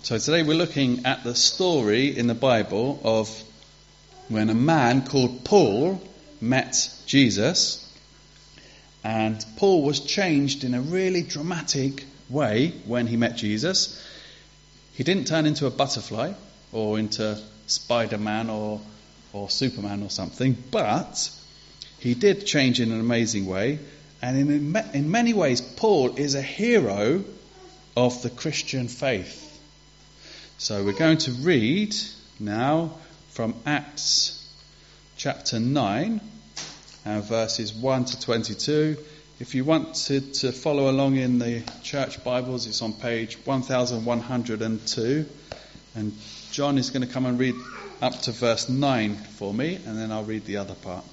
So today we're looking at the story in the Bible of when a man called Paul met Jesus, and Paul was changed in a really dramatic way when he met Jesus. He didn't turn into a butterfly or into Spider-Man or Superman or something, but he did change in an amazing way. And in many ways, Paul is a hero of the Christian faith. So we're going to read now from Acts chapter 9 and verses 1 to 22. If you want to follow along in the church Bibles, it's on page 1102. And John is going to come and read up to verse 9 for me, and then I'll read the other part.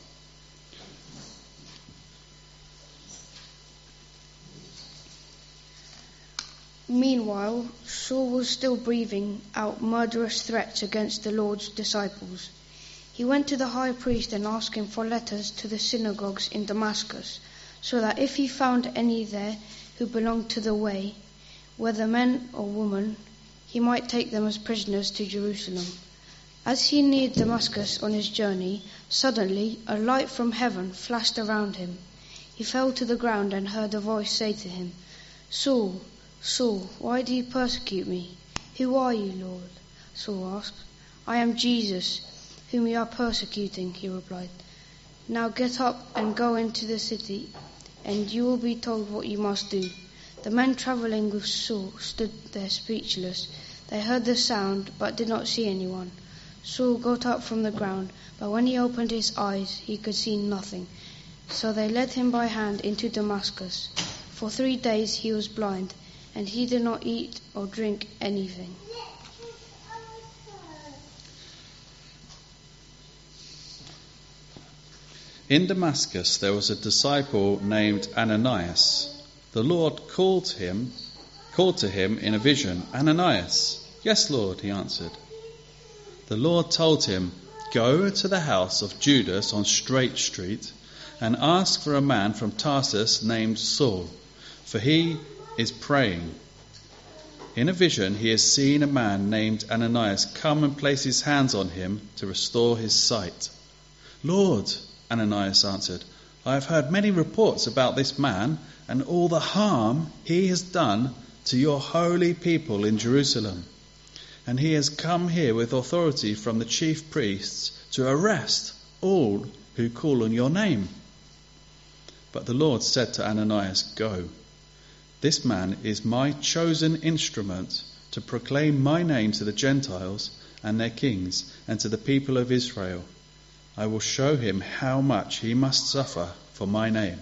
Meanwhile, Saul was still breathing out murderous threats against the Lord's disciples. He went to the high priest and asked him for letters to the synagogues in Damascus, so that if he found any there who belonged to the way, whether men or women, he might take them as prisoners to Jerusalem. As he neared Damascus on his journey, suddenly a light from heaven flashed around him. He fell to the ground and heard a voice say to him, "Saul, Saul, why do you persecute me? Who are you, Lord?" Saul asked. "I am Jesus, whom you are persecuting," he replied. "Now get up and go into the city, and you will be told what you must do." The men travelling with Saul stood there speechless. They heard the sound, but did not see anyone. Saul got up from the ground, but when he opened his eyes, he could see nothing. So they led him by hand into Damascus. For 3 days he was blind, and he did not eat or drink anything. In Damascus there was a disciple named Ananias. The Lord called to him in a vision, "Ananias." "Yes, Lord," he answered. The Lord told him, "Go to the house of Judas on Straight Street and ask for a man from Tarsus named Saul, for he is praying. In a vision he has seen a man named Ananias come and place his hands on him to restore his sight." "Lord," Ananias answered, "I have heard many reports about this man and all the harm he has done to your holy people in Jerusalem. And he has come here with authority from the chief priests to arrest all who call on your name." But the Lord said to Ananias, "Go. This man is my chosen instrument to proclaim my name to the Gentiles and their kings and to the people of Israel. I will show him how much he must suffer for my name."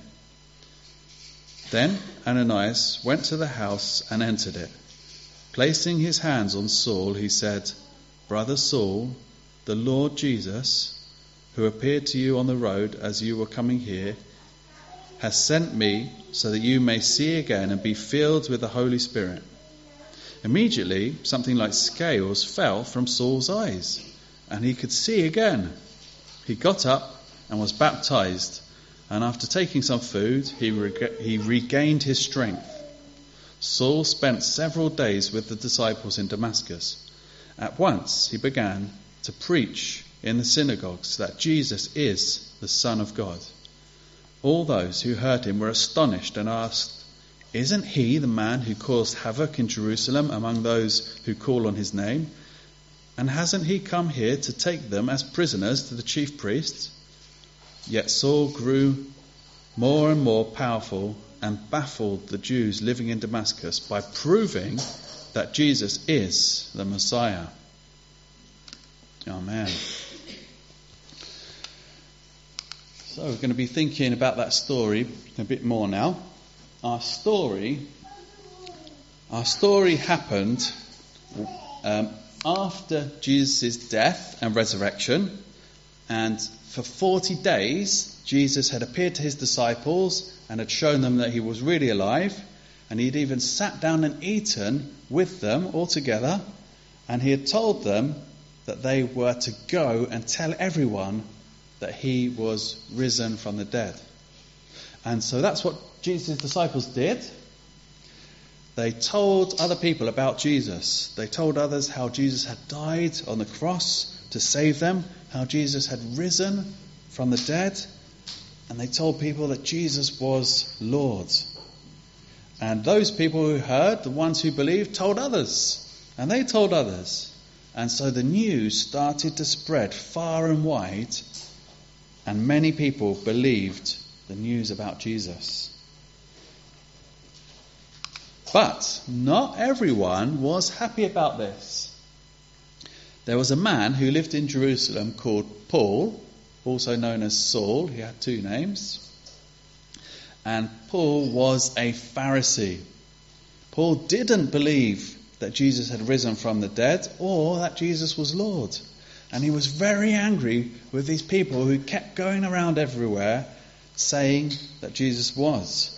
Then Ananias went to the house and entered it. Placing his hands on Saul, he said, "Brother Saul, the Lord Jesus, who appeared to you on the road as you were coming here, has sent me so that you may see again and be filled with the Holy Spirit." Immediately, something like scales fell from Saul's eyes, and he could see again. He got up and was baptized, and after taking some food, he regained his strength. Saul spent several days with the disciples in Damascus. At once he began to preach in the synagogues that Jesus is the Son of God. All those who heard him were astonished and asked, "Isn't he the man who caused havoc in Jerusalem among those who call on his name? And hasn't he come here to take them as prisoners to the chief priests?" Yet Saul grew more and more powerful and baffled the Jews living in Damascus by proving that Jesus is the Messiah. Amen. So we're going to be thinking about that story a bit more now. Our story happened after Jesus' death and resurrection, and for 40 days Jesus had appeared to his disciples and had shown them that he was really alive, and he'd even sat down and eaten with them all together, and he had told them that they were to go and tell everyone that he was risen from the dead. And so that's what Jesus' disciples did. they told other people about Jesus. They told others how Jesus had died on the cross to save them, how Jesus had risen from the dead, and they told people that Jesus was Lord. And those people who heard, the ones who believed, told others, and they told others. And so the news started to spread far and wide, and many people believed the news about Jesus. But not everyone was happy about this. There was a man who lived in Jerusalem called Paul, also known as Saul. He had two names. And Paul was a Pharisee. Paul didn't believe that Jesus had risen from the dead or that Jesus was Lord. And he was very angry with these people who kept going around everywhere saying that Jesus was.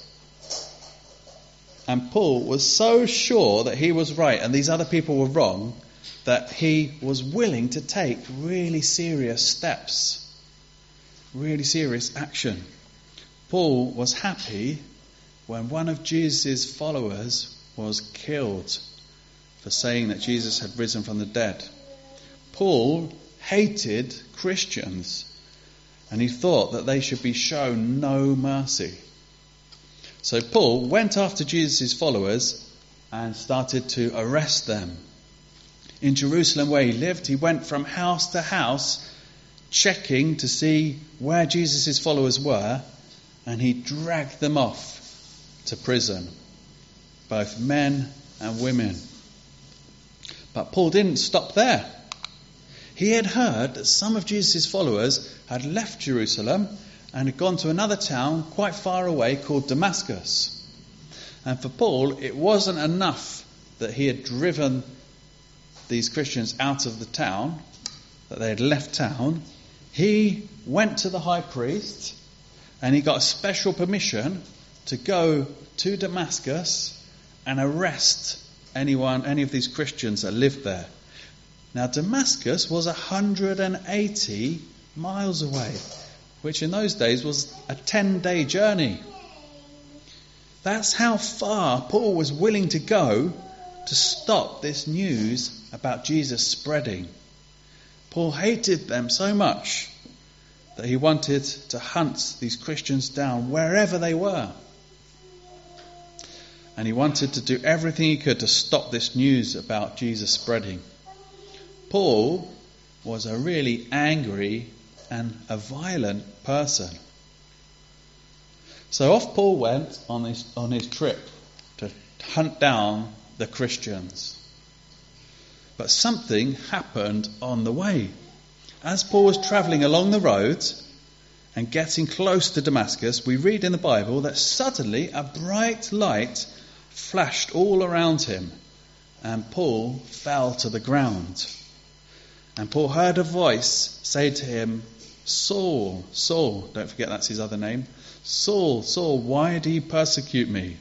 And Paul was so sure that he was right and these other people were wrong that he was willing to take really serious steps, really serious action. Paul was happy when one of Jesus' followers was killed for saying that Jesus had risen from the dead. Paul hated Christians and he thought that they should be shown no mercy. So Paul went after Jesus' followers and started to arrest them. In Jerusalem where he lived, he went from house to house checking to see where Jesus' followers were, and he dragged them off to prison, both men and women. But Paul didn't stop there. He had heard that some of Jesus' followers had left Jerusalem and had gone to another town quite far away called Damascus. And for Paul, it wasn't enough that he had driven these Christians out of the town, that they had left town. He went to the high priest and he got a special permission to go to Damascus and arrest any of these Christians that lived there. Now Damascus was 180 miles away, which in those days was a 10-day journey. That's how far Paul was willing to go to stop this news about Jesus spreading. Paul hated them so much that he wanted to hunt these Christians down wherever they were. And he wanted to do everything he could to stop this news about Jesus spreading. Paul was a really angry and a violent person. So off Paul went on his trip to hunt down the Christians. But something happened on the way. As Paul was travelling along the road and getting close to Damascus, we read in the Bible that suddenly a bright light flashed all around him, and Paul fell to the ground. And Paul heard a voice say to him, "Saul, Saul," don't forget that's his other name, "Saul, Saul, why do you persecute me?"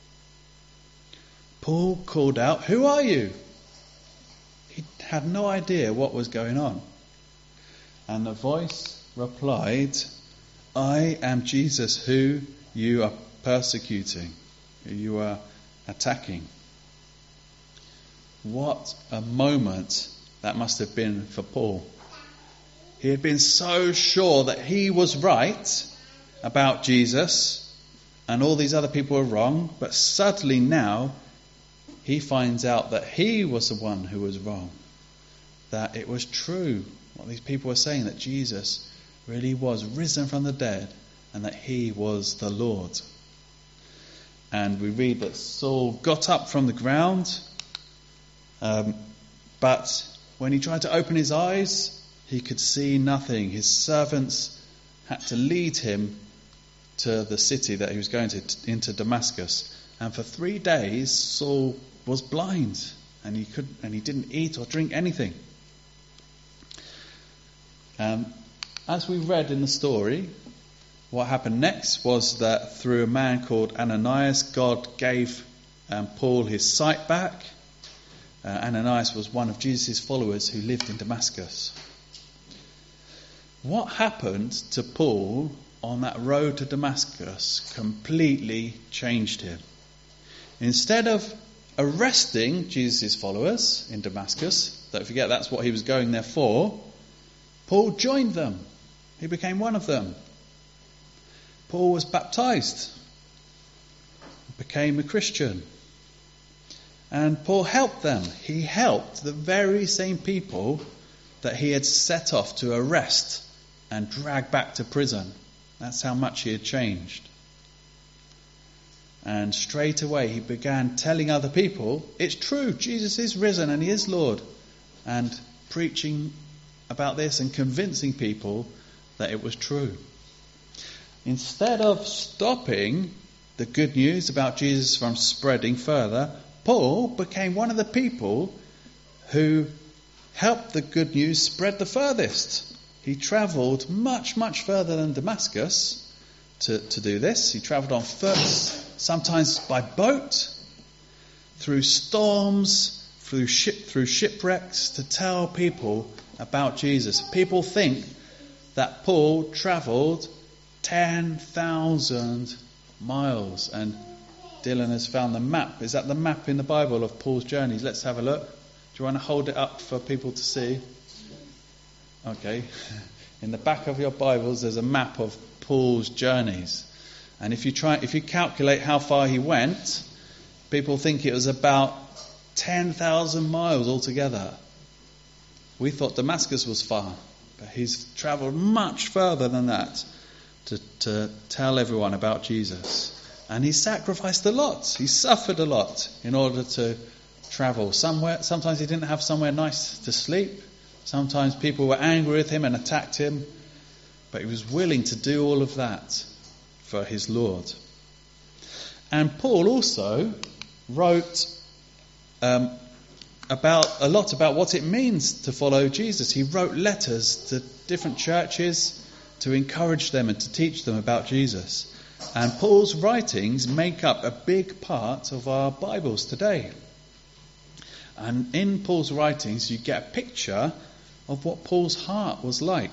Paul called out, "Who are you?" He had no idea what was going on. And the voice replied, "I am Jesus who you are persecuting, who you are attacking." What a moment that must have been for Paul. He had been so sure that he was right about Jesus and all these other people were wrong, but suddenly now he finds out that he was the one who was wrong, that it was true what these people were saying, that Jesus really was risen from the dead and that he was the Lord. And we read that Saul got up from the ground, but when he tried to open his eyes, he could see nothing. His servants had to lead him to the city that he was going to, into Damascus. And for 3 days, Saul was blind, and he didn't eat or drink anything. As we read in the story, what happened next was that through a man called Ananias, God gave Paul his sight back. Ananias was one of Jesus' followers who lived in Damascus. What happened to Paul on that road to Damascus completely changed him. Instead of arresting Jesus' followers in Damascus, don't forget that's what he was going there for, Paul joined them. He became one of them. Paul was baptized, became a Christian. And Paul helped them. He helped the very same people that he had set off to arrest and drag back to prison. That's how much he had changed. And straight away he began telling other people, it's true, Jesus is risen and he is Lord. And preaching about this and convincing people that it was true. Instead of stopping the good news about Jesus from spreading further, Paul became one of the people who helped the good news spread the furthest. He travelled much, much further than Damascus to do this. He travelled on foot, sometimes by boat, through storms, through shipwrecks, to tell people about Jesus. People think that Paul travelled 10,000 miles, and Dylan has found the map. Is that the map in the Bible of Paul's journeys? Let's have a look. Do you want to hold it up for people to see? Okay. In the back of your Bibles there's a map of Paul's journeys. And if you calculate how far he went, people think it was about 10,000 miles altogether. We thought Damascus was far, but he's travelled much further than that to tell everyone about Jesus. And he sacrificed a lot. He suffered a lot in order to travel somewhere. Sometimes he didn't have somewhere nice to sleep. Sometimes people were angry with him and attacked him. But he was willing to do all of that for his Lord. And Paul also wrote a lot about what it means to follow Jesus. He wrote letters to different churches to encourage them and to teach them about Jesus. And Paul's writings make up a big part of our Bibles today. And in Paul's writings you get a picture of what Paul's heart was like.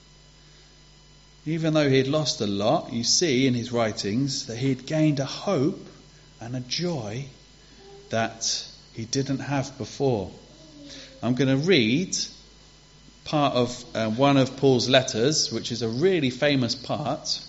Even though he had lost a lot, you see in his writings that he had gained a hope and a joy that he didn't have before. I'm going to read part of one of Paul's letters, which is a really famous part.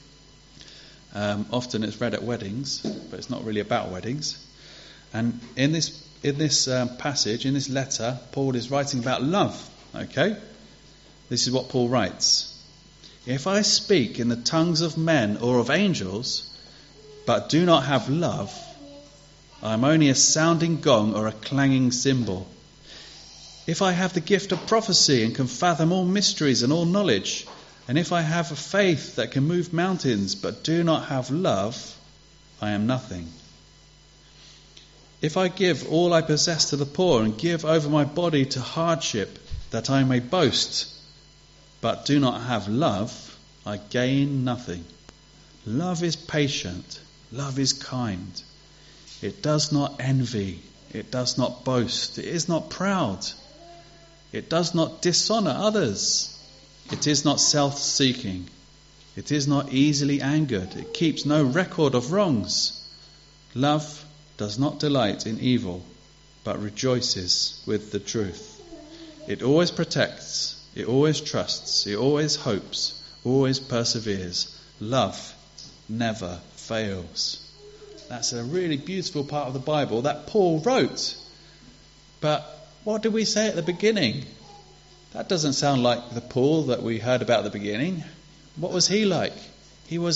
Often it's read at weddings, but it's not really about weddings. And in this passage, in this letter, Paul is writing about love. Okay? This is what Paul writes. If I speak in the tongues of men or of angels, but do not have love, I am only a sounding gong or a clanging cymbal. If I have the gift of prophecy and can fathom all mysteries and all knowledge, and if I have a faith that can move mountains but do not have love, I am nothing. If I give all I possess to the poor and give over my body to hardship that I may boast, but do not have love, I gain nothing. Love is patient. Love is kind. It does not envy. It does not boast. It is not proud. It does not dishonour others. It is not self-seeking. It is not easily angered. It keeps no record of wrongs. Love does not delight in evil, but rejoices with the truth. It always protects. It always trusts. It always hopes. Always perseveres. Love never fails. That's a really beautiful part of the Bible that Paul wrote. But what did we say at the beginning? That doesn't sound like the Paul that we heard about at the beginning. What was he like? He was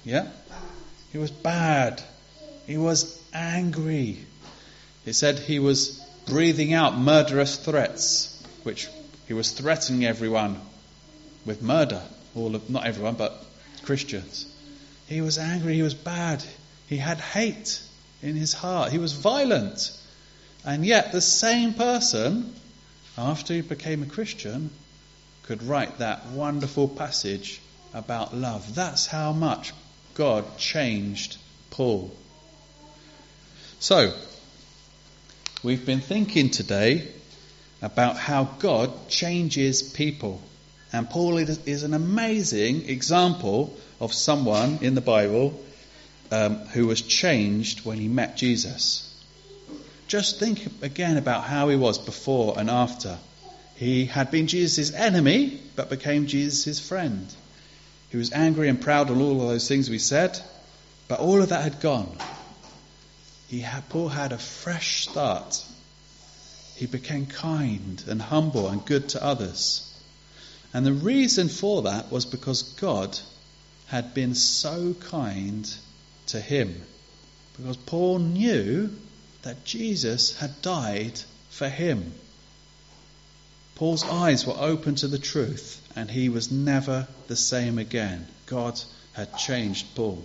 bad. He was angry. It said he was breathing out murderous threats, which he was threatening everyone with murder. Not everyone, but Christians. He was angry. He was bad. He had hate in his heart. He was violent. And yet the same person, after he became a Christian, could write that wonderful passage about love. That's how much God changed Paul. So, we've been thinking today about how God changes people. And Paul is an amazing example of someone in the Bible who was changed when he met Jesus. just think again about how he was before and after. He had been Jesus' enemy, but became Jesus' friend. He was angry and proud and all of those things we said, but all of that had gone. Paul had a fresh start. He became kind and humble and good to others. And the reason for that was because God had been so kind to him. Because Paul knew that Jesus had died for him. Paul's eyes were open to the truth, and he was never the same again. God had changed Paul.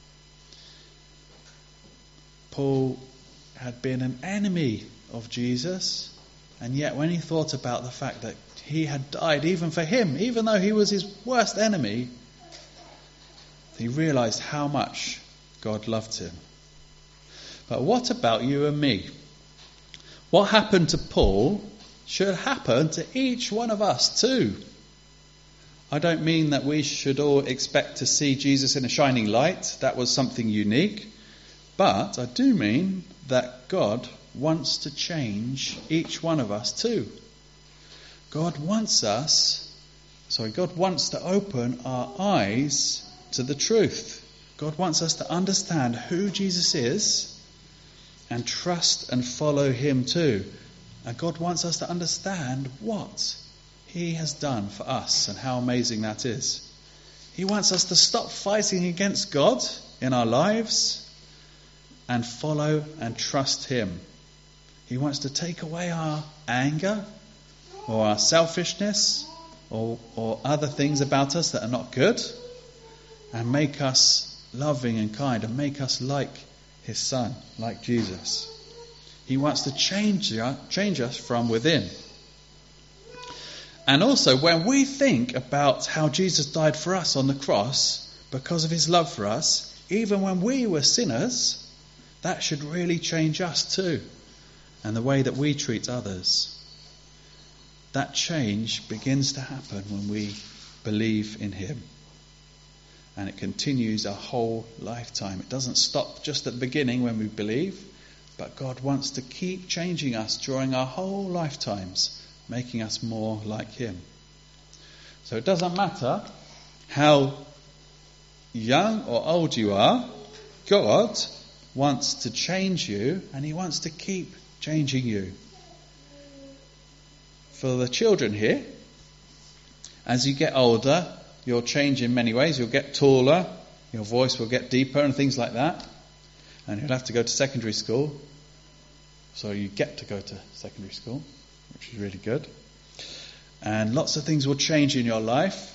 Paul had been an enemy of Jesus, and yet when he thought about the fact that he had died even for him, even though he was his worst enemy, he realized how much God loved him. But what about you and me? What happened to Paul should happen to each one of us too. I don't mean that we should all expect to see Jesus in a shining light. That was something unique. But I do mean that God wants to change each one of us too. God wants to open our eyes to the truth. God wants us to understand who Jesus is and trust and follow him too. And God wants us to understand what he has done for us and how amazing that is. He wants us to stop fighting against God in our lives and follow and trust him. He wants to take away our anger or our selfishness or other things about us that are not good and make us loving and kind and make us like his son, like Jesus. He wants to change us from within. And also, when we think about how Jesus died for us on the cross because of his love for us, even when we were sinners, that should really change us too, and the way that we treat others. That change begins to happen when we believe in him. And it continues our whole lifetime. It doesn't stop just at the beginning when we believe, but God wants to keep changing us during our whole lifetimes, making us more like him. So it doesn't matter how young or old you are, God wants to change you, and he wants to keep changing you. For the children here, as you get older, you'll change in many ways. You'll get taller, your voice will get deeper and things like that. And you'll have to go to secondary school. So you get to go to secondary school, which is really good. And lots of things will change in your life.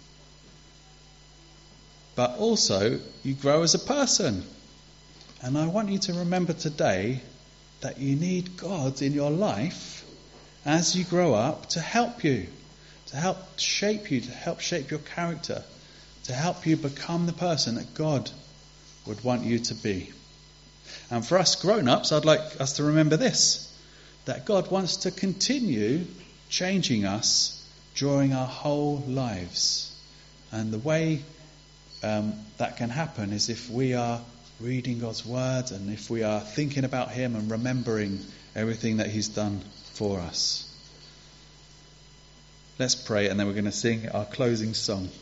But also, you grow as a person. And I want you to remember today that you need God in your life as you grow up to help you. To help shape you, to help shape your character, to help you become the person that God would want you to be. And for us grown-ups, I'd like us to remember this, that God wants to continue changing us during our whole lives. And the way that can happen is if we are reading God's word and if we are thinking about him and remembering everything that he's done for us. Let's pray, and then we're going to sing our closing song.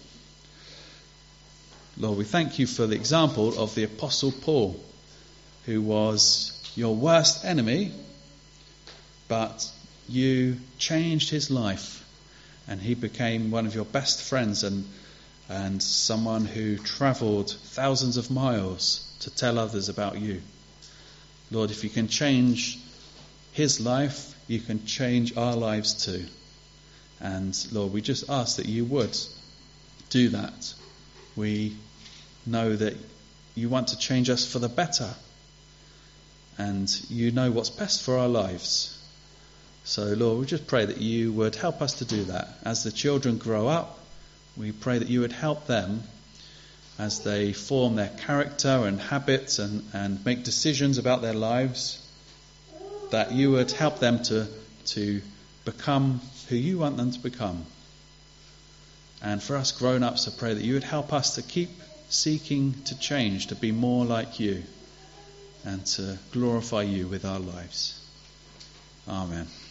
Lord, we thank you for the example of the Apostle Paul, who was your worst enemy, but you changed his life, and he became one of your best friends and someone who travelled thousands of miles to tell others about you. Lord, if you can change his life, you can change our lives too. And Lord, we just ask that you would do that. We know that you want to change us for the better. And you know what's best for our lives. So Lord, we just pray that you would help us to do that. As the children grow up, we pray that you would help them as they form their character and habits and make decisions about their lives, that you would help them to become who you want them to become. And for us grown-ups, I pray that you would help us to keep seeking to change, to be more like you. and to glorify you with our lives. Amen.